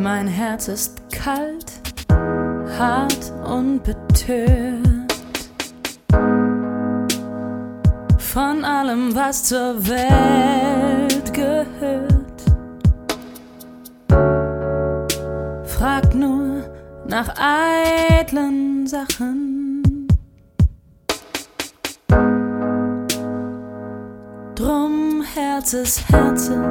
Mein Herz ist kalt, hart und betört von allem, was zur Welt gehört. Frag nur nach eitlen Sachen, drum Herzes Herze